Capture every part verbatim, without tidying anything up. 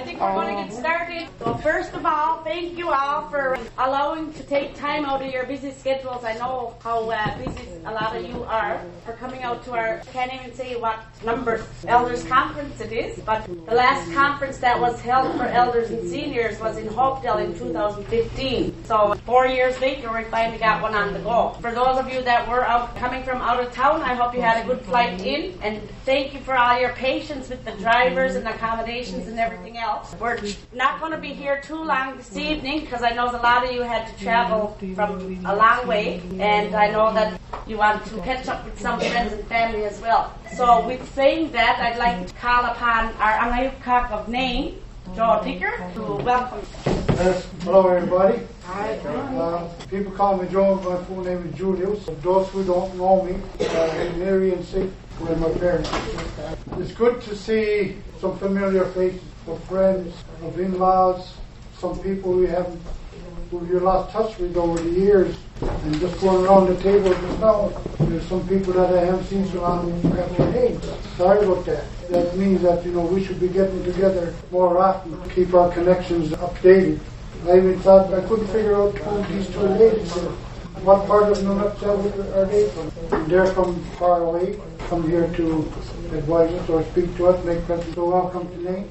think we're going to get started. So first of all, thank you all for allowing to take time out of your busy schedules. I know how uh, busy a lot of you are for coming out to our, can't even say what number elders conference it is, but the last conference that was held for elders and seniors was in Hopedale in two thousand fifteen. So four years later, we finally got one on the go. For those of you that were out, coming from out of town, I hope you had a good flight in, and thank you for all your patience with the drivers and accommodations and everything else. We're not going to be here too long this evening because I know a lot of you had to travel from a long way, and I know that you want to catch up with some friends and family as well. So with saying that, I'd like to call upon our Angayukak of name, Joe Dicker, to welcome. Yes, hello everybody. Hi. Uh, people call me Joe, my full name is Julius. Those who don't know me, uh, Mary and Sid were my parents. It's good to see some familiar faces of friends, of in-laws, some people we haven't, who you lost touch with over the years. And just going around the table just now, there's some people that I haven't seen so long and forgot their names. Sorry about that. That means that, you know, we should be getting together more often to keep our connections updated. I even thought I couldn't figure out who these two ladies are. What part of Nunavut are they from? And they're from far away, come here to advise us or speak to us, make presents. So welcome to Nate.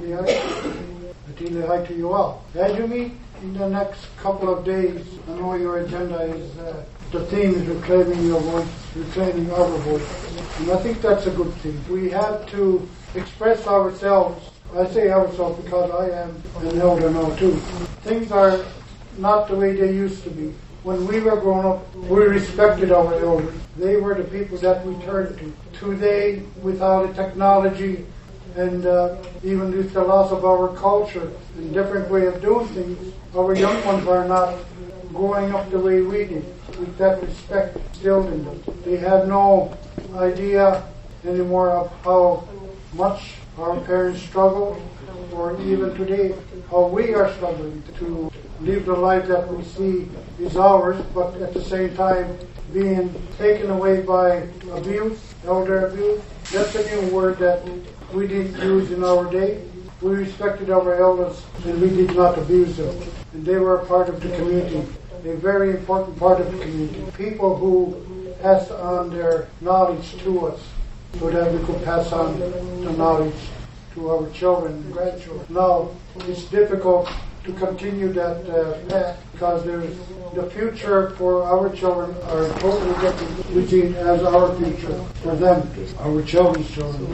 Hi to you all. As you meet in the next couple of days, I know your agenda is, uh, the theme is reclaiming your voice, reclaiming our voice. And I think that's a good thing. We have to express ourselves. I say ourselves because I am an elder now too. Things are not the way they used to be. When we were growing up, we respected our elders. They were the people that we turned to. Today, without the technology, and uh, even with the loss of our culture and different way of doing things, our young ones are not growing up the way we did, with that respect still in them. They have no idea anymore of how much our parents struggled, or even today, how we are struggling to live the life that we see is ours, but at the same time being taken away by abuse, elder abuse. That's a new word that we didn't use in our day. We respected our elders and we did not abuse them. And they were a part of the community, a very important part of the community. People who passed on their knowledge to us so that we could pass on the knowledge to our children and grandchildren. Now, it's difficult to continue that uh, path because there's the future for our children are totally different. We see it as our future for them, our children's children.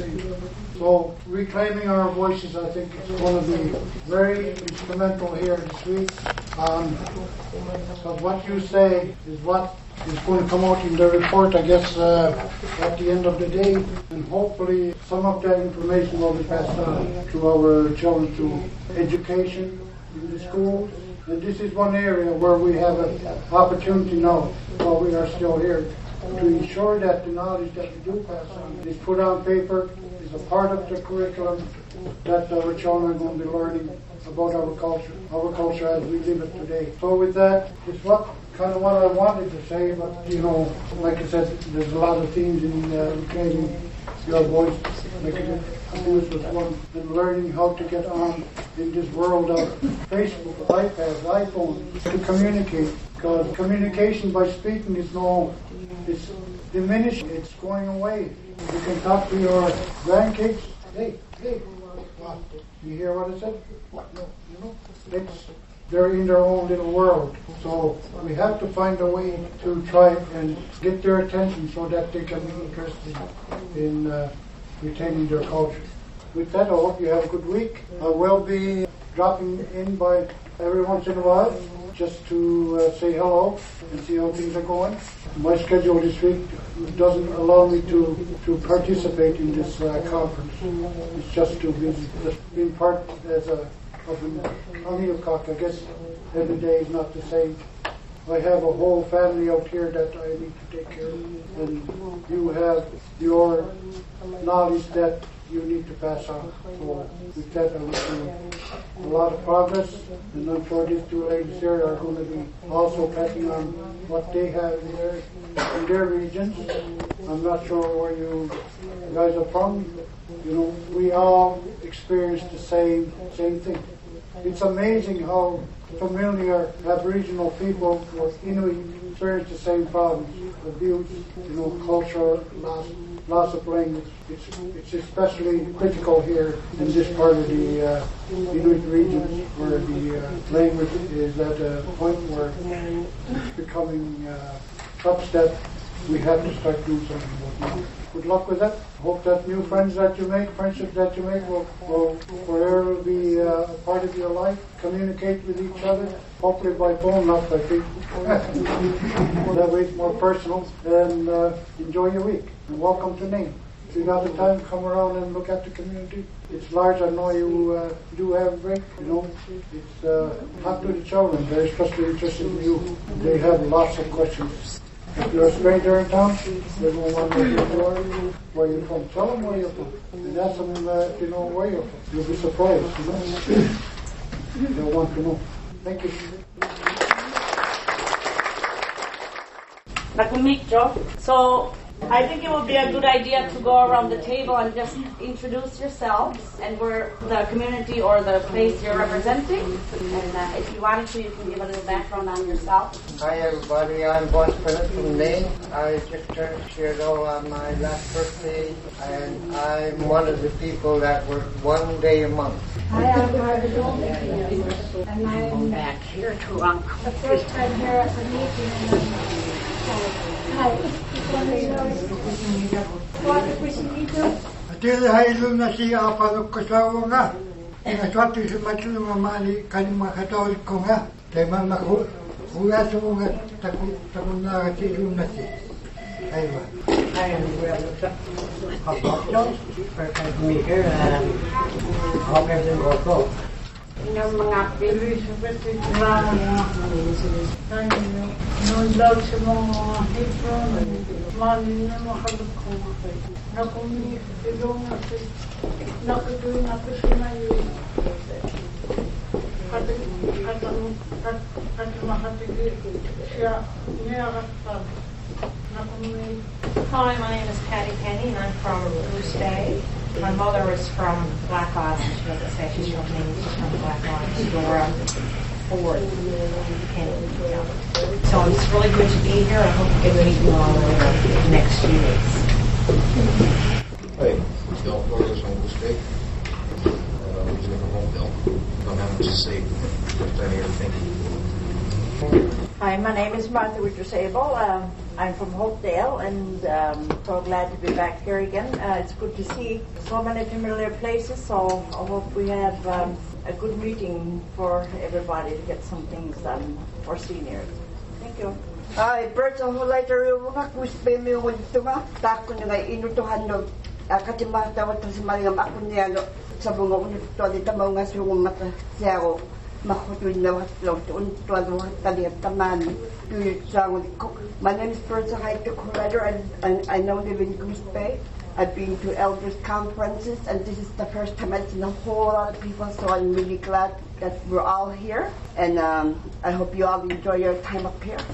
So reclaiming our voices, I think, is going to be very instrumental here this week. Um, because what you say is what is going to come out in the report, I guess, uh, at the end of the day. And hopefully some of that information will be passed on to our children through education in the schools. And this is one area where we have an opportunity now, while we are still here, to ensure that the knowledge that we do pass on is put on paper, is a part of the curriculum that our children are going to be learning about our culture, our culture as we live it today. So with that, it's what kind of what I wanted to say, but you know, like I said, there's a lot of themes in uh, reclaiming your voice, making it use with one, and learning how to get on in this world of Facebook, iPads, iPhones, to communicate. Because communication by speaking is no, it's diminished, it's going away. You can talk to your grandkids. Hey, hey, what? You hear what I said? What? No, you know, it's, they're in their own little world. So we have to find a way to try and get their attention so that they can be interested in uh, retaining their culture. With that, I hope you have a good week. I will be dropping in by every once in a while just to uh, say hello and see how things are going. My schedule this week doesn't allow me to, to participate in this uh, conference. It's just too busy. Just being part as a of an Angayukak, I guess every day is not the same. I have a whole family out here that I need to take care of. And you have your knowledge that you need to pass on. So with that, I wish you a lot of progress, and I'm sure these two ladies here are going to be also passing on what they have in their, in their regions. I'm not sure where you guys are from. You know, we all experience the same same thing. It's amazing how familiar Aboriginal people or Inuit experience the same problems: abuse, you know, culture, loss, loss of language. It's it's especially critical here in this part of the uh, Inuit region, where the uh, language is at a point where it's becoming uh, such that we have to start doing something about it. Good luck with that. Hope that new friends that you make, friendships that you make, will, will forever be uh, a part of your life. Communicate with each other, hopefully by phone, not by people. That way it's more personal. And uh, enjoy your week. And welcome to Nain. If you got the time, come around and look at the community. It's large. I know you uh, do have a break. You know, it's uh, talk to the children. They're especially interested in you. They have lots of questions. If you're a stranger in town, they won't want to know who you are, where you're from. Tell them where you're from. And ask them uh, if you know where you're from. You'll be surprised, you know. They'll want to know. Thank you. Nakumik, Joe. So I think it would be a good idea to go around the table and just introduce yourselves and where the community or the place you're representing. And uh, if you wanted to, you can give a little background on yourself. Hi everybody, I'm Boss Philip from Nain. I just turned six years old on my last birthday, and I'm one of the people that work one day a month. Hi, I'm Margaret Goldberg, and I'm back here to Uncle. The first time here at the meeting. Hi. Atili hailu na si apalo kasawa nga. Ina swati si matulu mamali kanima katolik ko nga. Kaya mga kuya sa mga takun na kasi ilu na si. Aywa. I am well. First time to meet here, and I hope everything goes well. Yung mga Elizabeth na nung daw sa mga hipro, mali na makalukong ako. Nakumik, ilong ako, nakatuloy na ako sinayo. At makatigil siya, niyakastan. Nakumik. Hi, my name is Patty Penny, and I'm from Bruce Bay. My mother is from Black Island. She doesn't say she's from Maine. She's from Black Island. Dora Ford Penny. Yeah. So it's really good to be here. I hope to get to meet you all in the next few weeks. Hey, Del Flores from Bruce Bay. Uh, originally from Hopedale. Don't have much to say. First time here. Thank you. Hi, my name is Martha Richards-Abel. Um, I'm from Hopedale, and um, so glad to be back here again. Uh, it's good to see so many familiar places, so I hope we have um, a good meeting for everybody to get some things done for seniors. Thank you. Ay, birds ang hulay tayo mga kuspe mi wento nga tako nga inutuhan no akatima tawat sa mga makunya no sa mga unito dito mga sungong mata siya Mahutun na watlong tuon tuwalo tali taman tuyot sa ko. My name is Bertha Heitek Collider, and, and I now live in Goose Bay. I've been to elders conferences, and this is the first time I've seen a whole lot of people, so I'm really glad that we're all here, and um, I hope you all enjoy your time up here.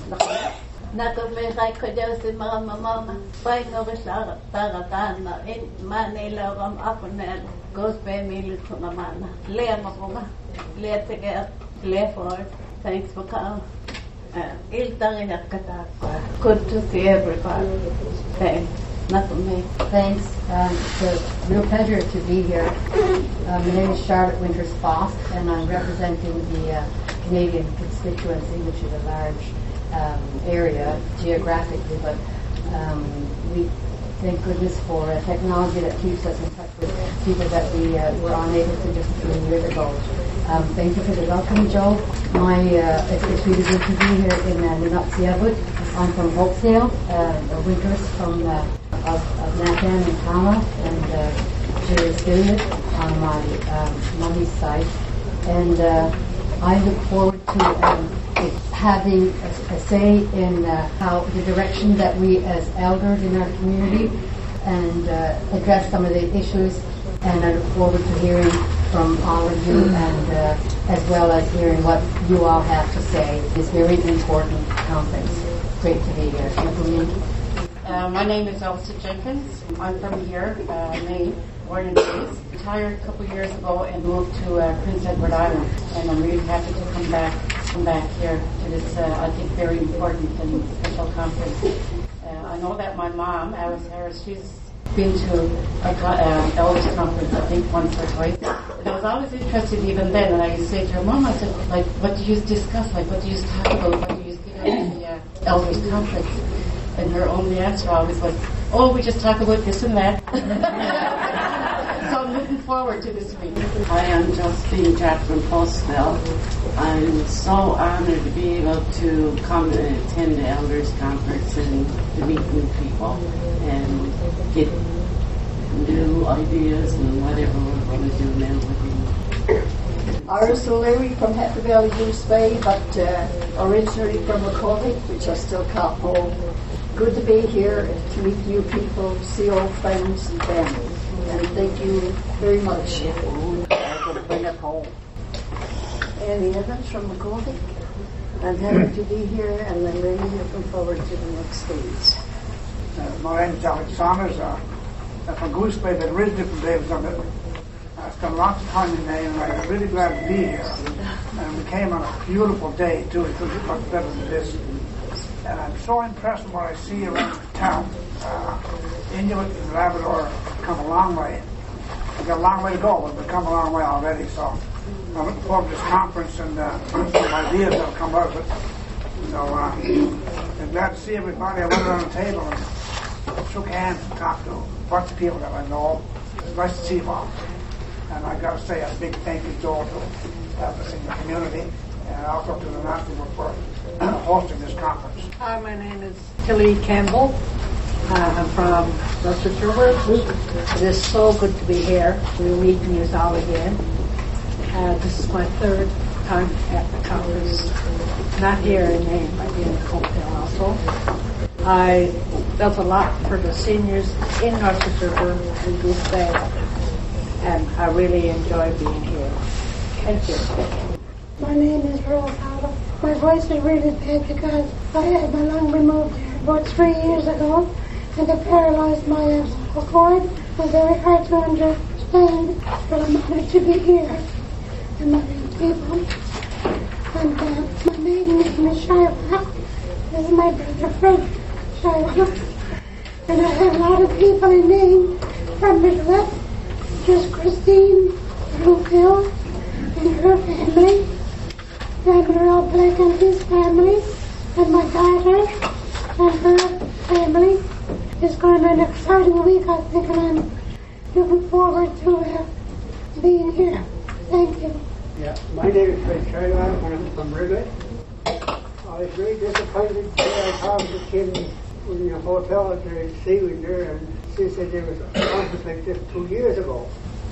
Nakumikay ko daw si mga mamama. Pag nakusarap taratan na in Manila ram ako na Goose Bay milit ko naman. Lea mo ko nga. Lea together. Lea forward. Thanks for coming. Uh, Iltang at Kataka. Good to see everybody. Thanks. Not for me. Thanks. Um, it's a real pleasure to be here. Uh, my name is Charlotte Winters Foss, and I'm representing the uh, Canadian constituency, which is a large um, area geographically, but um, we thank goodness for uh, technology that keeps us in touch with people that we uh, were unable to just a few years ago. Um, thank you for the welcome, Joe. My, uh, it's, it's really good to be here in uh, Nunatsiavut. I'm from Hopedale, uh, Winters from uh, of, of Nathan and Tama, and uh, Jerry Stewart on my um, mommy's side. And uh, I look forward to um, having a, a say in uh, how the direction that we as elders in our community and uh, address some of the issues and I look forward to hearing from all of you, and uh, as well as hearing what you all have to say. This very important conference. Great to be here. Uh, my name is Elsa Jenkins. I'm from here, uh, Maine, born and raised. Retired a couple years ago and moved to uh, Prince Edward Island, and I'm really happy to come back, come back here to this, uh, I think, very important and special conference. Uh, I know that my mom, Alice Harris, she's been to a co- uh, elders conference, I think, once or twice. And I was always interested even then, and I used to say to her, Mom, I said, like, what do you discuss? Like, what do you talk about? What do you get at the uh, elders conference? And her only answer always was, oh, we just talk about this and that. So I'm looking forward to this week. Hi, I'm Josephine Jack from Postville. I'm so honored to be able to come and attend the Elders Conference and to meet new people and get new ideas and whatever we're going to do now with you. Iris O'Leary from Happy Valley Goose Bay, but uh, originally from McCormick, which I still call home. Good to be here, to meet new people, see old friends and family. And thank you very much for bringing it home. Annie Evans from McCormick. I'm happy to be here, and I'm really looking forward to the next stage. Uh, my name is Alex Saunders. Uh, I'm from Goose Bay, but originally from Davidson. I spent lots of time in Maine, and I'm really glad to be here. And we came on a beautiful day, too. It couldn't be much better than this. And I'm so impressed with what I see around town. Uh, Inuit and Labrador have come a long way. We've got a long way to go, but we've come a long way already. So I'm looking forward to this conference and uh, some ideas that will come out of it. So uh, I'm glad to see everybody. I went around the table and shook hands and talked to a bunch of people that I know. It's nice to see them all. And I got to say a big thank you to all to us in the community and also to the National Board for hosting this conference. Hi, my name is Tilly Campbell. Uh, I'm from Russet River. It is so good to be here. We're meeting you all again. Uh, this is my third time at the conference. Not here in Maine, but in Hopedale also. I felt a lot for the seniors in Russet River and Goose Bay, and I really enjoy being here. Thank you. My name is Rose Howell. My voice is really bad because I had my lung removed about three years ago, and it paralyzed my vocal cord. It was very hard to understand, but I'm honored to be here and meeting people. And uh, my maiden name is Shiva. This is my brother Fred Shiva. And I have a lot of people in Maine from Midwest. Just Christine Bluefield and her family. And Earl Blake and his family, and my daughter and her family. It's going to be an exciting week, I think, and I'm looking forward to uh, being here. Thank you. Yeah, my name is Fred Sherlock, and I'm from Wrigley. I was very disappointed when I talked to Kim in the hotel at the Seaweed there, and she said there was a conference like this two years ago.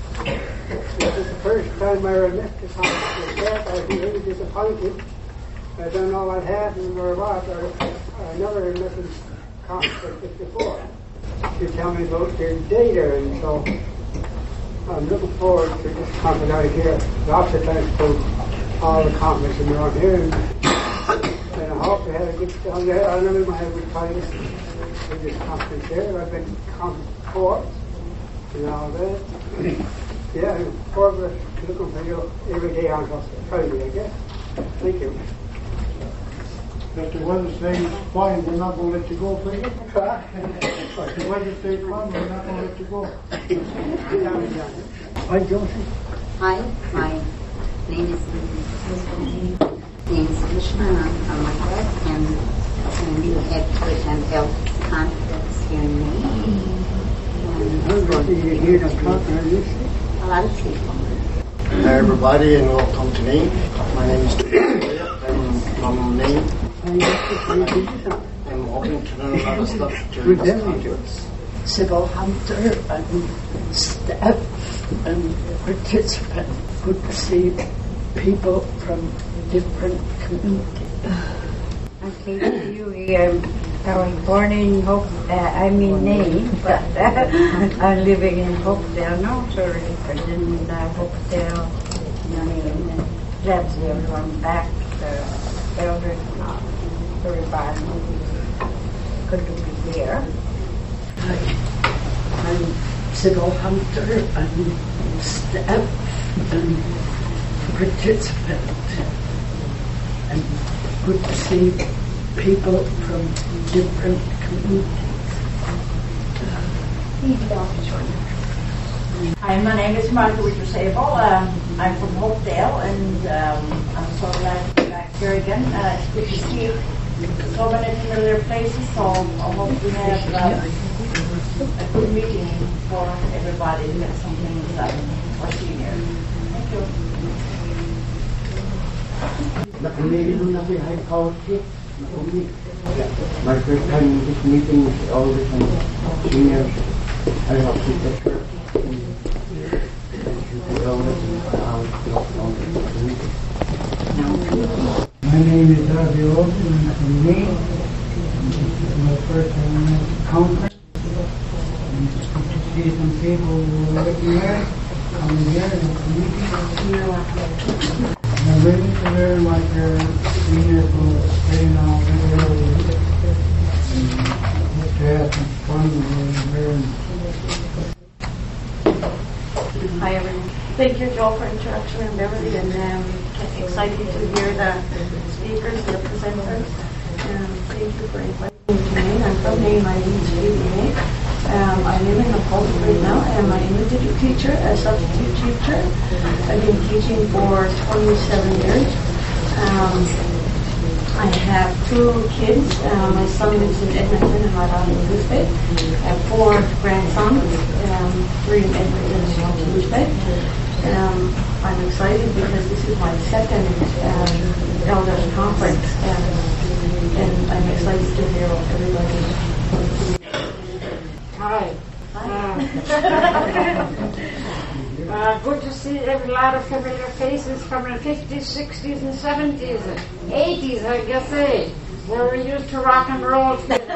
This is the first time I ever missed a conference like that. I was really disappointed. I don't know what happened or what. I, I never missed a conference like this before. She told me about the data, and so I'm looking forward to this conference out here. Lots of thanks to all the conferences around here, and, and I hope we had a good time there. I know we might have a good time with this conference here. I've been conference before and all that. Yeah, I'm forward to looking for you every day on Friday, I guess. Thank you. That the weather stays fine, we're not going to let you go, please. If the weather stays fine, we're not going to let you go. Hi, Josie. Hi, my name is name is Krishna, and I'm from Madras, and, and we have to attend health conference here in Maine. You hear the conference? A lot of people. Hi everybody, and welcome to Maine. My name is I'm from Maine. I'm hoping to learn a lot of stuff during this conference. Sybil Hunter and staff and participants. Good to see people from different communities. I'm Katie Huey. I'm I was born in Hope, uh, I'm in Nain, but uh, I'm living in Hopedale now, so in uh, Hopedale, Nain, and glad to see everyone back, the elders and all, everybody. Good to be here. I'm Sybil Hunter, I'm staff and participant, and good to see people from different communities. Hi, my name is Martha Witter-Sable. Um, I'm from Hopedale, and um, I'm so glad to be back here again. Uh, it's good to see so many familiar places, so I hope we have uh, a good meeting for everybody to get something done for seniors. Thank you. My first time in this meeting with all the seniors. I hope to take care. My name is Avi Olsen, I'm from Maine. This is my first time at the conference. And it's good to see some people who are working here, coming here and meeting. I'm really to learn what your seniors will stay now very early. And hope to have some fun and learn. Hi everyone. Thank you, Joe, for introduction and Beverly, and um, excited to hear the speakers, the presenters. Um, thank you for inviting me to Maine. I'm from Maine. My name is Judy. Um, I live in Napoleon right now. I'm an English teacher, a substitute teacher. I've been teaching for twenty-seven years. Um, I have two kids. Uh, my son lives in Edmonton and my daughter in Goose Bay. I have four grandsons, um, three in Edmonton and one in Goose Bay. Um, I'm excited because this is my second um, Elders Conference, um, and I'm excited to hear what everybody. Hi. Uh, uh, good to see a lot of familiar faces from the fifties, sixties, and seventies, and eighties, I guess, eh? Where we used to rock and roll.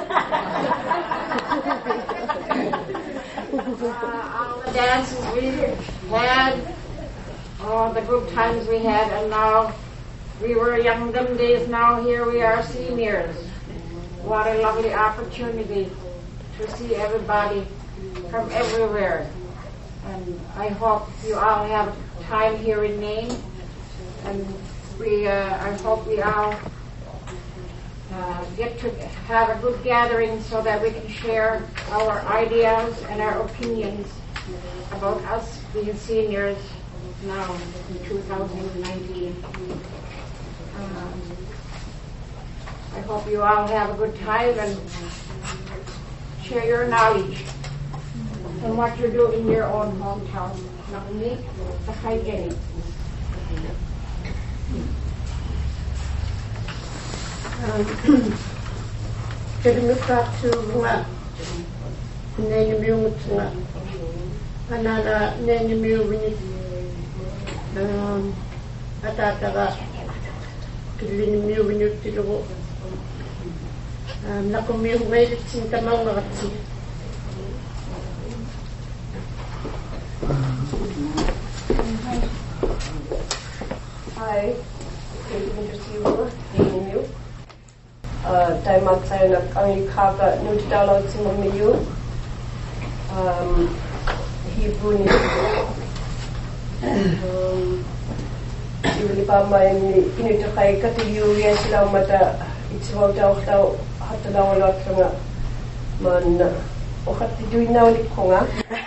uh, all the dances we had, all the good times we had, and now we were young them days, now here we are seniors. What a lovely opportunity to see everybody from everywhere. And I hope you all have time here in Maine, and we, uh, I hope we all uh, get to have a good gathering so that we can share our ideas and our opinions about us being seniors now in two thousand nineteen. Um, I hope you all have a good time and share your knowledge and what you do in your own hometown. Not me, the hygienic. Kedemukak nga nene miungut nga anana nene miungut atataga kilini miungut tilugo nakumiu ngailit sintamang ngatsi. Hi, good to see you, meeting you. Uh, Daimak saya nak kami kata nuti dalau semua miu. Um, Hebrew ni. Um, Ibuli pamai ni ini tu kai kati you ya silau mata itsemau tau tau hatu lau lau tengah man okat tiduin nau ni konga.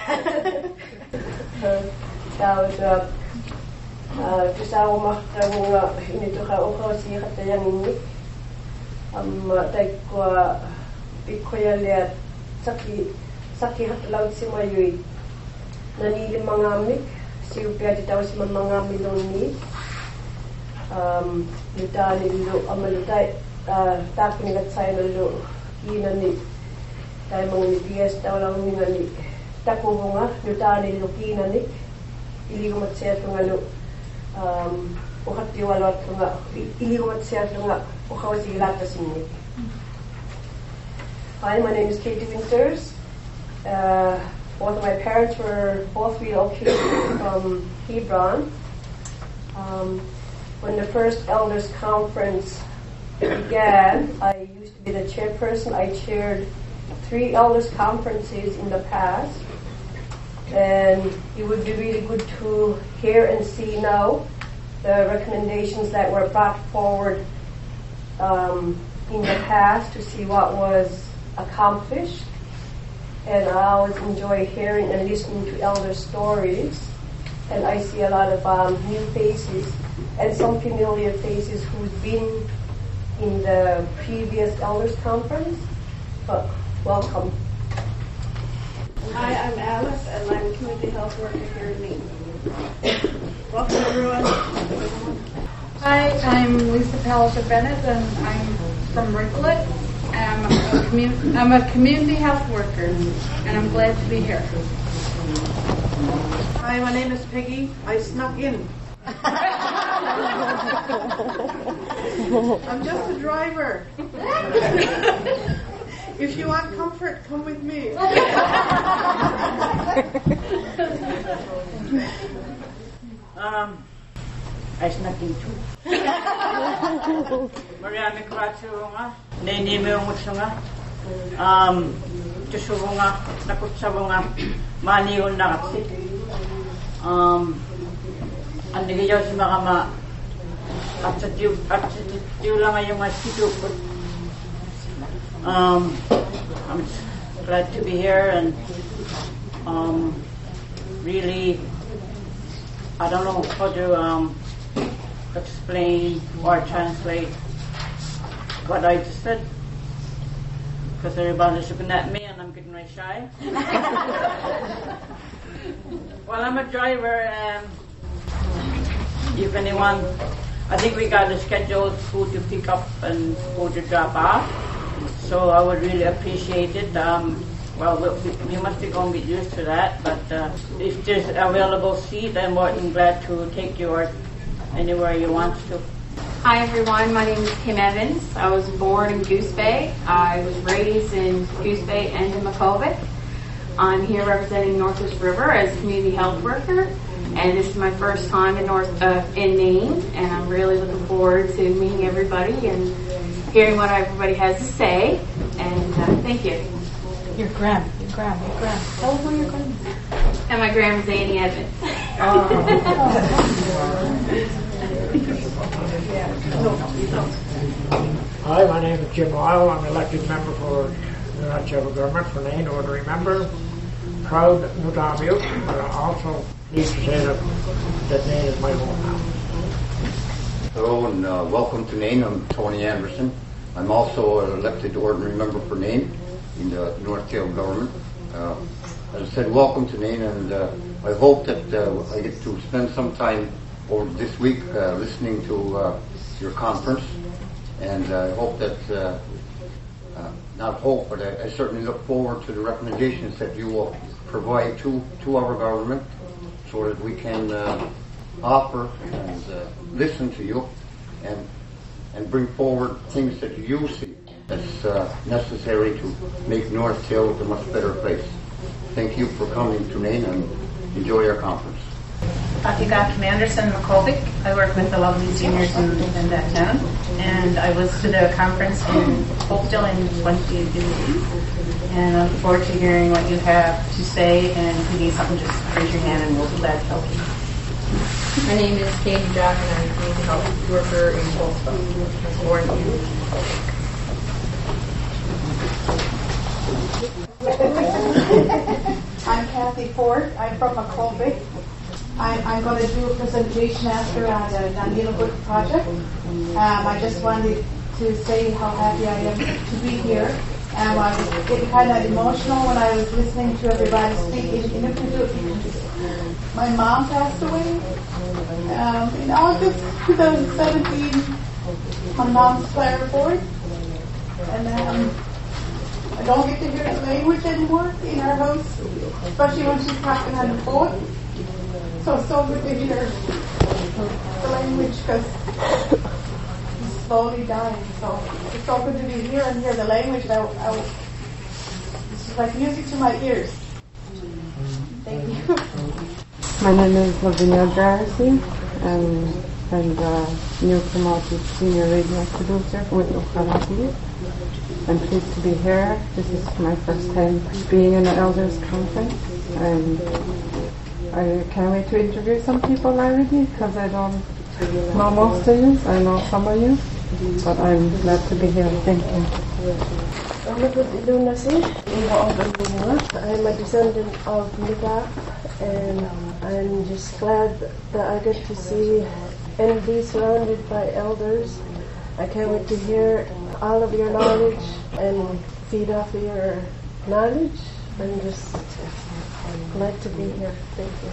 Tau tu. Tusaw maktangunga inito ka ukaw siya katayan ini am tay ko ikoya liat saki saki hatlaw si mayui nanili mangamik si upya ditaw si mangamik noni um litali lo amalutay tapin gat say lo inani tay mga nipiyas taw lang ni takuhunga litali lo kinani ili ko matsaya tungalo um ukati walot nga ili wat siya nga ukawasi lata sinni Hi, my name is Katie Winters. Uh, both of my parents were both relocated from Hebron. Um, when the first Elders Conference began, I used to be the chairperson. I chaired three Elders Conferences in the past. And it would be really good to hear and see now the recommendations that were brought forward um, in the past to see what was accomplished. And I always enjoy hearing and listening to elder stories. And I see a lot of um, new faces and some familiar faces who's been in the previous Elders Conference. But welcome. Hi, I'm Alice, and I'm a community health worker here in Maine. Welcome, everyone. Hi, I'm Lisa Palliser Bennett, and I'm from Rivulet. I'm a, commu- I'm a community health worker, and I'm glad to be here. Hi, my name is Peggy. I snuck in. I'm just a driver. If you want comfort, come with me. um, I snuck in too. Mariami Kratsurunga, Nene Mungutsunga, um, Tusurunga, Nakutsabunga, Mani Unakatsi, um, and the Yosimama, at the Dulanga Yamasitu. Um, I'm glad to be here, and um, really, I don't know how to um, explain or translate what I just said, because everybody's looking at me and I'm getting very shy. Well, I'm a driver, and if anyone, I think we got a schedule who to pick up and who to drop off. So I would really appreciate it. Um, well, we, we must be going to get used to that, but uh, if there's available seat, I'm more than glad to take you or anywhere you want to. Hi everyone, my name is Kim Evans. I was born in Goose Bay. I was raised in Goose Bay and in Makkovik. I'm here representing Northwest River as a community health worker, and this is my first time in North uh, in Maine, and I'm really looking forward to meeting everybody and hearing what everybody has to say, and uh, thank you. Your gram, your gram, your gram. Tell us who your gram is. And my gram is Annie Evans. Hi, my name is Jim Lyle. I'm elected member for the National Government for Nain, ordinary member. Proud Nudamute, but I also need to say that, that Nain is my home now. Hello and uh, welcome to Nain. I'm Tony Anderson. I'm also an elected ordinary member for Nain in the North Tail government. Uh, as I said, welcome to Nain, and uh, I hope that uh, I get to spend some time over this week uh, listening to uh, your conference, and uh, I hope that, uh, uh, not hope, but I, I certainly look forward to the recommendations that you will provide to, to our government so that we can uh, offer and uh, listen to you and and bring forward things that you see that's uh, necessary to make North Hill a much better place. Thank you for coming to Nain, and enjoy our conference. Akigat Manderson Makkovik. I work with the lovely seniors in, in that town, and I was to the conference in Hopedale in twenty eighteen, and I look forward to hearing what you have to say, and if you need something, just raise your hand and we'll be glad to help you. My name is Katie Jack, and I'm a community health worker in Tulsa. I was born here. I'm Kathy Ford. I'm from Makkovik. I'm, I'm going to do a presentation after on the Nanila Book Project. Um, I just wanted to say how happy I am to be here. Um, I was getting kind of emotional when I was listening to everybody speak. And if you do it, my mom passed away um, in August twenty seventeen. My mom's clairvoyant, and um, I don't get to hear the language anymore in our house, especially when she's talking on the phone. So it's so good to hear the language because he's slowly dying. So it's so good to be here and hear the language. I, I was like music to my ears. Thank you. My name is Lavinia Darcy, and I'm the new promoted senior radio producer with Oklahoma City. I'm pleased to be here. This is my first time being in an elders conference, and I can't wait to introduce some people already because I don't know most of you. I know some of you, but I'm glad to be here. Thank you. I'm a descendant of Nigaf, and I'm just glad that I get to see and be surrounded by elders. I can't wait to hear all of your knowledge and feed off of your knowledge. I'm just glad to be here. Thank you.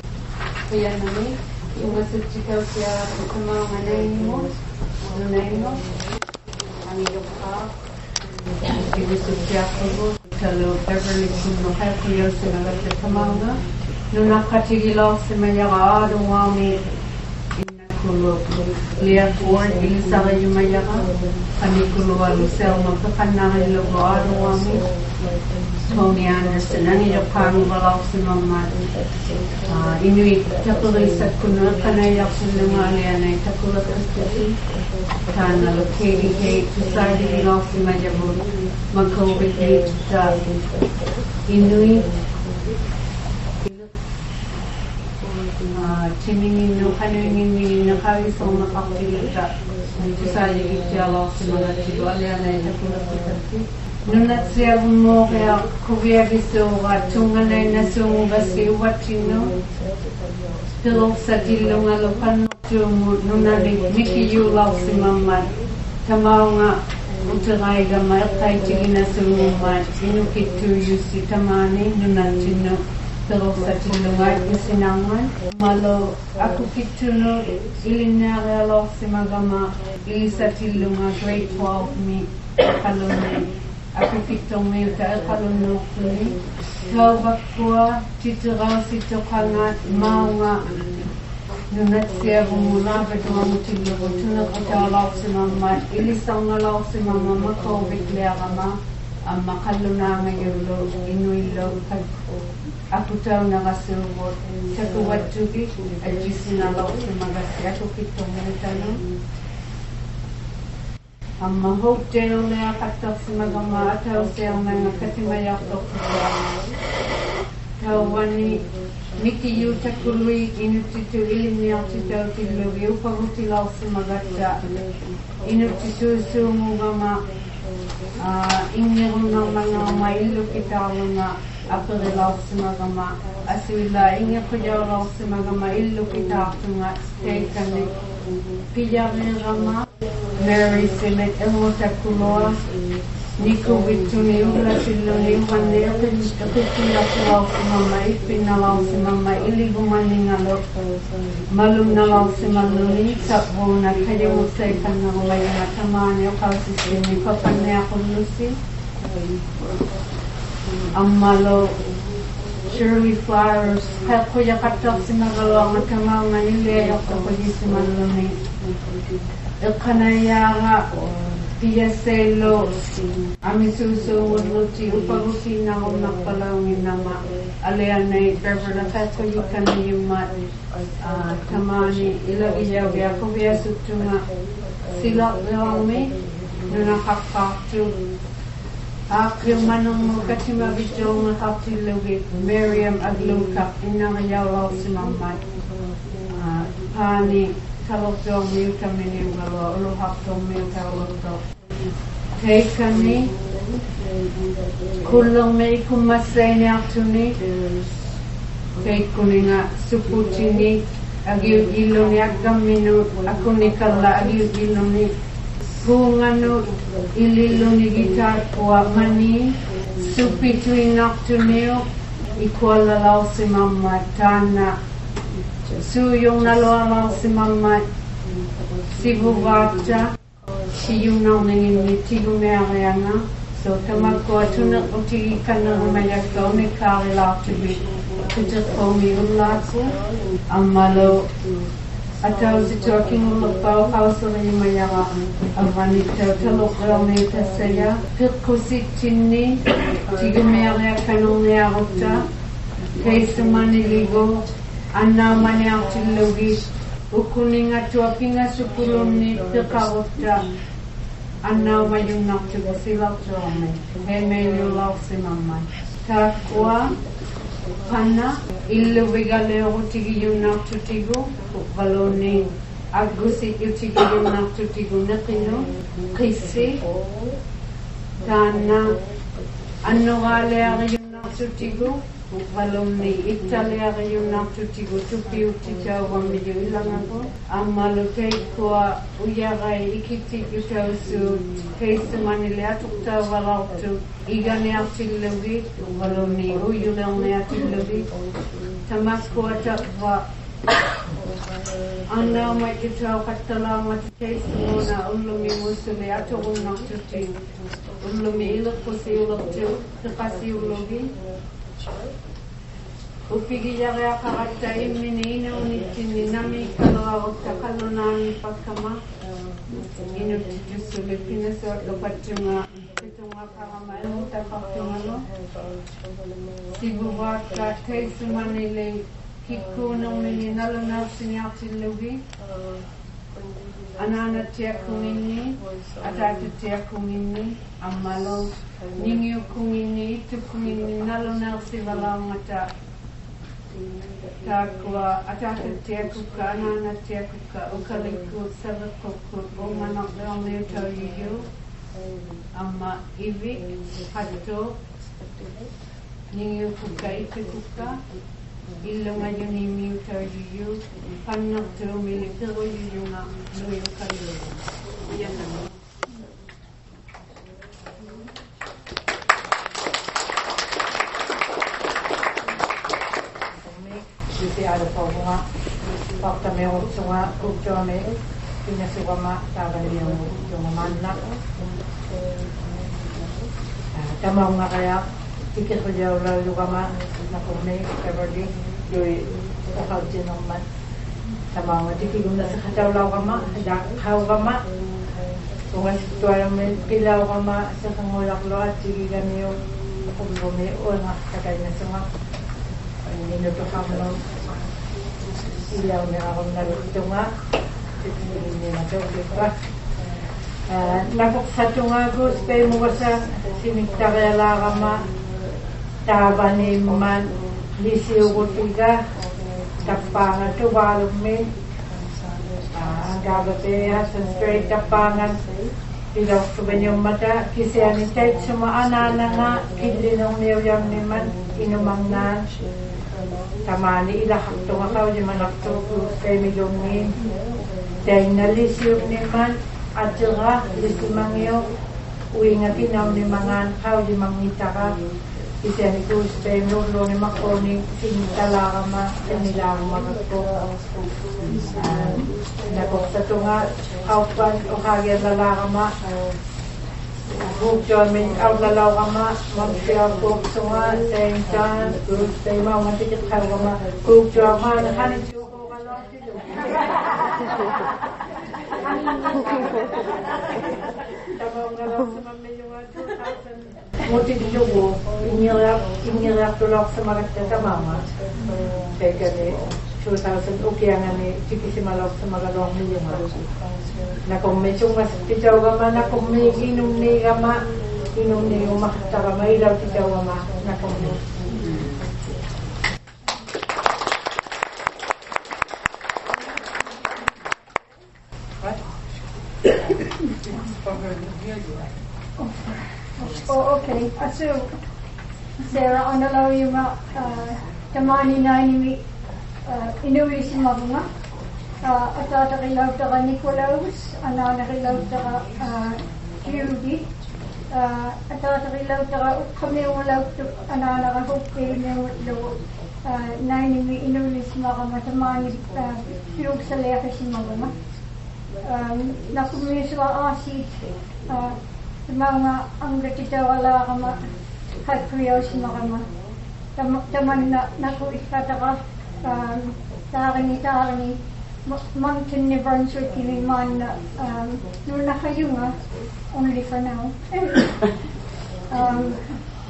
Clear Ford, Ilisara Yumayaka, Anikuluwa Lucelma, Kakanari Logoado Wami, Tony Anderson, Ani Japan, Valausi Mamad, Inuit, Tapurisa Kuna, Kanaya Punamali, and Takula Kusti, Tana, Lokadi Gate, Sadi Losi Majabu, Makovi Gate, Inuit. Chimingin no kaningin no kawi so na pakilita nito sa yigitalo sa mga tigualya na itapula kitati nunat siya mo kaya kuya biso watungan na nasung basi watino tilok sa tilong alokan tumu nunalik mikiyu law si mama tamaw nga utilay gamay kay tigina sumumat inukitu yusi tamani nunatino Terus sa tilungan isinangan malo aku kituno ilinare lo si magama ili sa tilungan grade twelve mi kalumi aku kitong mi ka kaluno kuni kau bakwa titira si tokanga maunga nunat siya bumula betua mutilu tuna kita lo si mama ili sanga lo si mama makau bikliyama amma kaluna ngayulo inuilo kag aku tahu na kasubot sa kuwat tugi at jisinalaw sa magasi ako kitong tanong ang ma-hotel na katok sa magama at sa mga katimayak to tawani mikiyu takului inutitu ilimyaw titaw tiluwi upagutilaw sa magata inutitu sumugama ingnirum ng mga mailu kita mga aperilaw sa magama asila inga kuyaw sa magama ilu kita nga stay kani piyari rama Mary Simet Elmota Kuloa Nico Vituni Ula Siloni Manir Kapitula Kulaw sa mama ipinalaw sa mama iligumaning alo malum nalaw sa maluni sakbo na kayo usay ka na umaya na tamani o kalsisini kapanya kulusi ang malo Shirley Flowers kaya kuya katok si magalaw ang kamaw nga niliyayok ako di si maluni ilkanaya nga Piaselo, amisuso luti upagusi na ako nakpalawin nama alayan na i-driver na kato yung kanayong mat tamani ilagiyaw biya ko biya suto nga sila lang may na nakakakto ak yung manong mo kasi mabidyo nga kaptilugit Miriam Aglungkap inangayaw law si mamat pani kalokdong miu kami ni ngalo luhapdong miu kalokdong kay kami kulong may kumasay ni aktuni kay kuni nga suputi ni agiw ilo ni agam minu ako ni kala agiw ilo ni kung ano ililo ni gitar kuwa mani supitu inaktuni ikuala law si mama tana So yung nalawalaw si mama si Bubata si yung nangingin ni Tigo Mariana so tamag ko atuna uti ka na umayak ko ni Kari Laktibi kutat ko mi ulat ang malo Atau si talking about house of Maya Alvanita Telokrameta Saya Pilcositini Tigumere Canonia Rota Case Maniligo Anna Maniartilogi Ukuninga Tuapinga Sukuloni Pilcarota Anna Mayuna Tigosila Drome Hemelu Lausimama Takwa Pana illu vigaleo tigi yunna tutigu valoni agusi tigi yunna tutigu nakino kisi tana anno gale yunna tutigu valoni itale yunna tutigu tupi utita wami yulangago amalote kwa uyagai ikiti yutausu kaisu manile atukta valautu igane atilugi valoni uyulane atilugi tamasku atakwa anna majitau katala matitesuna ulumi musuli atukuna tuti ulumi ilukusi uluktu tukasi ulugi upigi yagaya karata imini ina unitini nami kalwa utakalunani pakama inu tijusuli pinasa lopatunga pitunga karama elu tapaktunga sibubaka kaisu manile kikuna unini naluna sinyati lugi anana tia kumini atatu tia kumini amalo ningi kumini itu kumini naluna sivala mata takwa atatu tia kuka anana tia kuka ukaliku sabakuku umanak dalamnya tawiyu amma ivi hato ningi kuka itu kuka ilunga yuni miu tawiyu panak tu milik tawiyu nga luyu kalu iya nama Juti ada pokoknya waktu mewah semua ukjone punya suama taban yang cuma mana kamu nggak kayak pikir kerja ulah juga mah nak kami seperti jadi kalau jenama sama nggak tidur nggak sekacau ulah kama dah kau kama tuan tuan pilau kama sekangolak loat jadi kami aku belum orang katanya semua ini tu kamu silau ni aku nak cuma ini macam apa? Nakuk satu ngagu supaya mengasa sini tagala kama tabani man lisiu tiga tapangan tu baru min gabate hasan straight tapangan tidak sebanyak mata kisian itu semua anak-anak nga kilinong niyo yang niman inumangnan tamani ilah tu ngakau jaman waktu supaya milongin dahil nalisiu niman Adjura listimangyo uingatin na ni mga kao di mangita ka isa ni ko speno lo ni makoni sinitala ka ma kanila magato na ko sa tunga kaupan o kagya lala ka ma bukjon min out lalaw ka ma magsiya ko tunga Saint John group sa ima matikit ka ka ma bukjon ma nakanin siyo ko ka lang siyo Muti dulu, ingilap ingilap tulak semangat sa mama. Kaya ni two thousand ukiangan ni tiki si malok sa magalong niyo nga. Na kung may mas tijaw gama na kung may inom ni gama inom ni umakta gama ilaw tijaw gama na kung Oh, okay. So, Sarah, on the low, you ma, the money nine, inuwi si Mabunga. At ata kilaw taka Nicolaus, anana kilaw taka Judy. At ata kilaw taka kami ulaw anana kahupi niyo nine inuwi si Mabunga. The money piyog sa leka si Mabunga. Nakumiswa asid. Mga ang gatita wala kama katkuyaw si makama taman na naku iskata ka takani takani mountain ni Brunswick ini man um nuna kayo nga only for now. um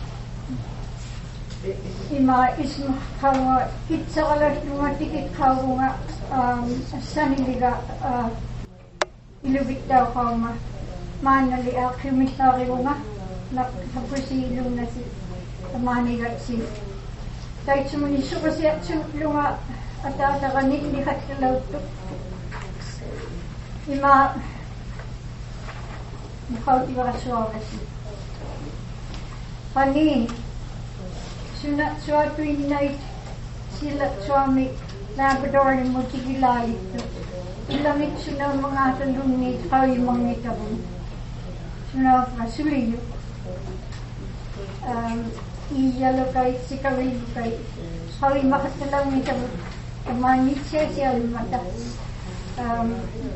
ima isma kawa kitsa kala nunga tikit kawa nga um saniliga uh, ilubit daw kawa ma manali a kumisari nga nakapusilong na si manigat si kahit sumunisyo kasi at sunlunga at atakanin ni Katalaw to. Ima ikaw tiba kaswa kasi. Pani sunat suatu inay sila suami Labrador ni mo tigilay ito. Ilamit suna mga tandong ni ikaw yung mga itabong. Suna masuliyo. Um, iyalo kay si kawin kay ikaw yung makatalang ni itabong. Kamanit siya siya mata. Um,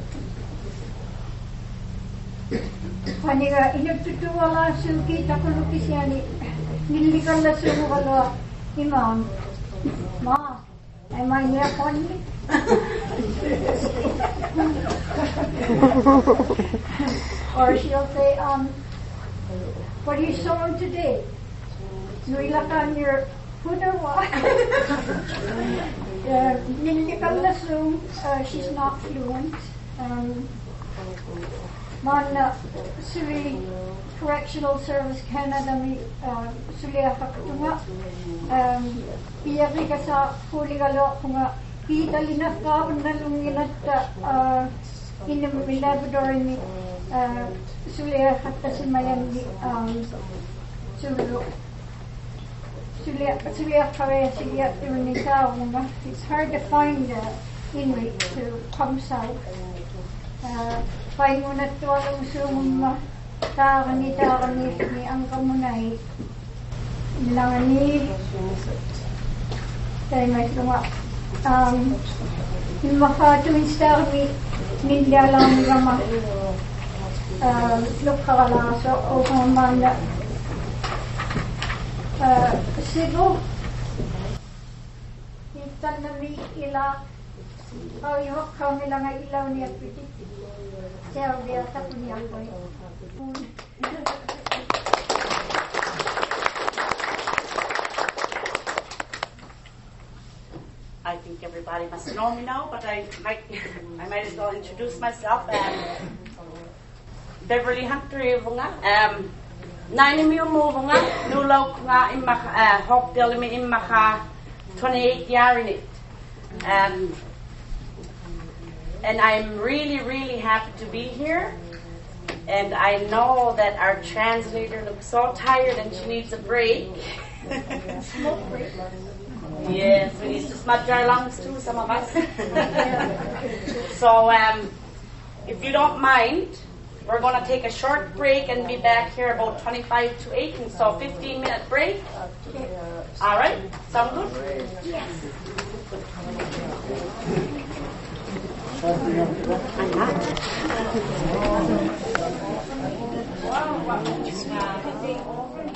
Paniga inagtutuwala suki takulukis siya ni nilikan na sumukala imam. Ma, am I here for me? Or she'll say, um, what are you sewing today? Nuilakan your food or what? Uh, nilikan na sum, uh, she's not fluent. Um, Man uh, Suli Correctional Service Canada mi uh, Suli akatunga um iyari ka sa huli galo kunga idalina ka unalunginat uh inum mi Labrador mi uh Suli akatta si mayan di um Sulu Suli Suli akare Suli aktivinita kunga it's hard to find uh, Inuit to come south. Uh, Pai muna to ang usung takani takani ni ang kamunay ilangan ni tayo may sunga um yung makatuwin star ni nindya lang gama uh lukakala so o kumanda uh sigo itan na mi ila oh yung kami lang ay ilaw niya pitik siya biya sa punyang ko I think everybody must know me now, but I might I might as well introduce myself. Um, Beverly Hunter nga. Um, nine mi mo nga nulaw nga imaka Hopedale mi imaka twenty-eight year in it. Um, And I'm really, really happy to be here. And I know that our translator looks so tired and she needs a break. Smoke break. Yes, we need to smudge our lungs too, some of us. So, um, if you don't mind, we're going to take a short break and be back here about twenty-five to eight. And so, fifteen minute break. All right? Sound good? Yes. Wow, wow.